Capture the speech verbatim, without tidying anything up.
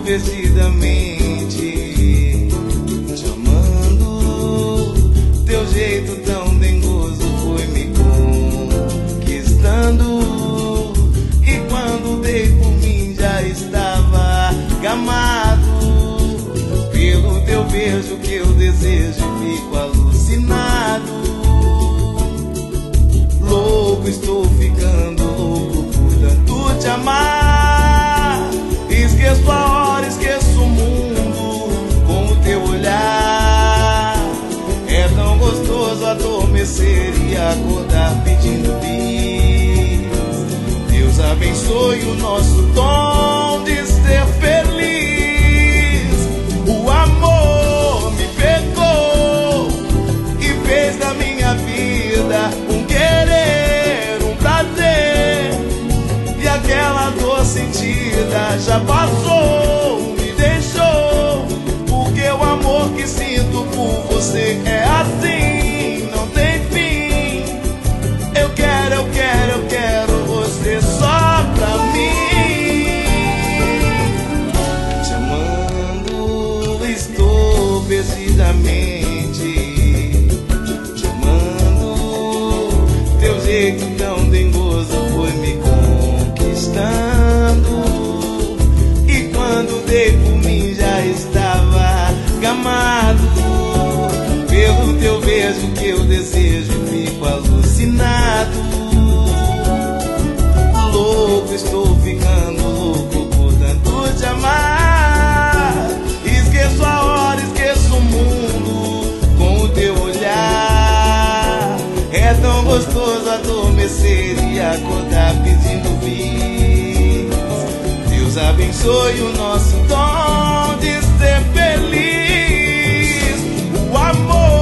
perdidamente te amando. Teu jeito tão dengoso foi me conquistando, e quando dei por mim já estava gamado. Pelo teu beijo que eu desejo e fico alucinado. Louco, estou ficando louco por tanto te amar. Esqueço a hora, esqueço o mundo com o teu olhar. É tão gostoso adormecer e acordar pedindo bis. Deus abençoe o nosso dom de ser feliz. O amor me pegou e fez da minha vida um querer, um prazer. E aquela dor sentida já passou, me deixou. Porque o amor que sinto por você é assim, não tem fim. Eu quero, eu quero, eu quero você só pra mim. Te amando, estou perdidamente te amando. Teu jeito tão dengoso foi me conquistando, e quando dei por mim já estava gamado. Pelo teu beijo que eu desejo e fico alucinado. Louco, estou ficando louco por tanto te amar. Esqueço a hora, esqueço o mundo com o teu olhar. É tão gostoso adormecer e acordar pedindo bis. Deus abençoe o nosso dom de ser feliz. O amor